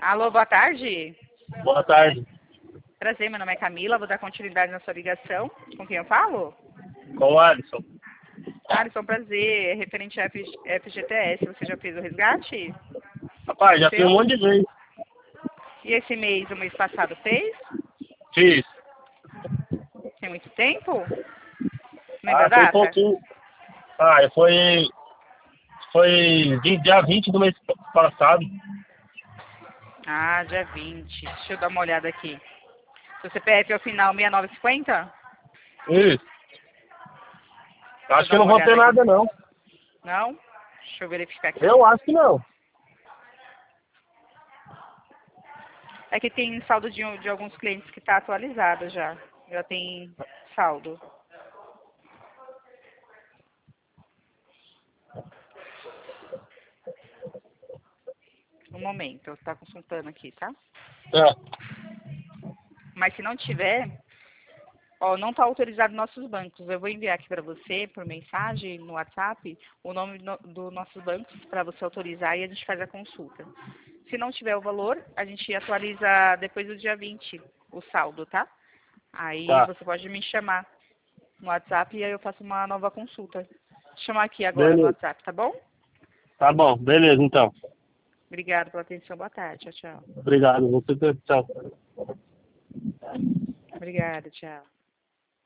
Alô, boa tarde. Boa tarde. Prazer, meu nome é Camila, vou dar continuidade na sua ligação. Com quem eu falo? Com o Alisson. Alisson, prazer. É referente a FGTS, você já fez o resgate? Rapaz, já fiz um Seu? monte de vezes. E esse mês, o mês passado, fez? Fiz. Tem muito tempo? Lembra a Foi data? pouquinho. Foi dia 20 do mês passado. Ah, dia 20. Deixa eu dar uma olhada aqui. Seu CPF é o final 6950? Isso. Deixa eu Acho dar que não uma vou ter olhada aqui. nada, não. Não? Deixa eu verificar aqui. Eu acho que não. É que tem saldo de alguns clientes que está atualizado já. Já tem saldo. Um momento, eu estou consultando aqui, tá? É. Mas se não tiver, ó, não está autorizado nossos bancos. Eu vou enviar aqui para você, por mensagem, no WhatsApp, o nome do nossos bancos para você autorizar e a gente faz a consulta. Se não tiver o valor, a gente atualiza depois do dia 20 o saldo, tá? Aí Tá. você pode me chamar no WhatsApp e aí eu faço uma nova consulta. Vou chamar aqui agora no Beleza. WhatsApp, tá bom? Tá bom. Beleza, então. Obrigada pela atenção. Boa tarde. Tchau, tchau. Obrigado. Você, tchau. Obrigada, tchau.